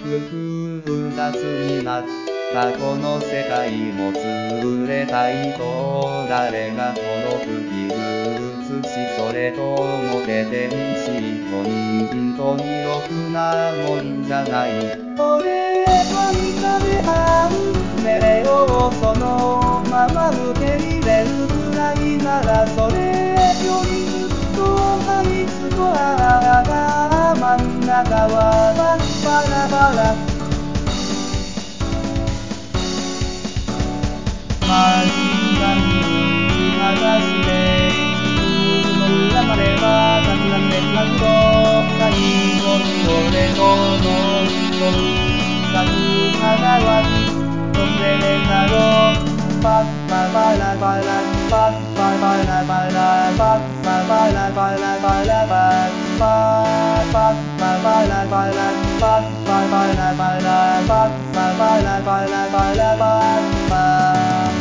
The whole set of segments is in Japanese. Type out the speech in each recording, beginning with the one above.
複雑になったこの世界も潰れたいと誰がこの吹き移しそれと表天使本当にろくなもんじゃない俺は見た目あんねをそのまま受け入れるくらいならそれよりずっとハイスコアが真ん中はバラバラマシンガンかざして自分の裏までは隠らずでなくと最後に俺との僕が花はどれだろうパッパバラバラパッパバラバラパッパバラバラバラパッパパッパバラバラパッパバラバラパッパバラバラバラパッパ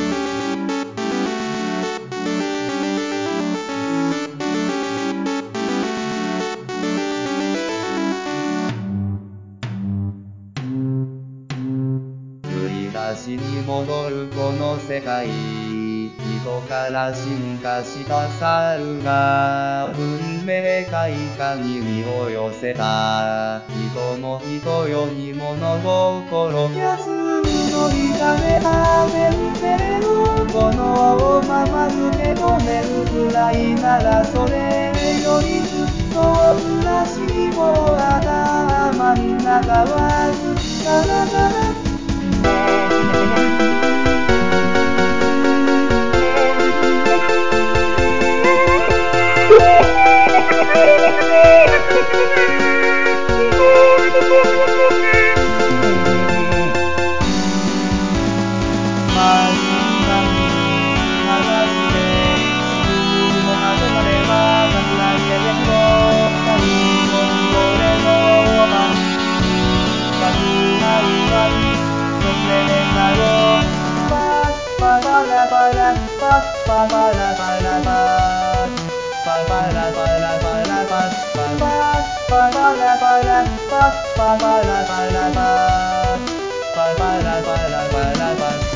昔に戻るこの世界人から進化した猿が運命開花に身を寄せた人も人より物心休むの痛めあめる手をこのまま受け止めるくらいならそれよりずっと虚しいも頭ん中はずっからがらバラバラバラバラバラバラバラバラ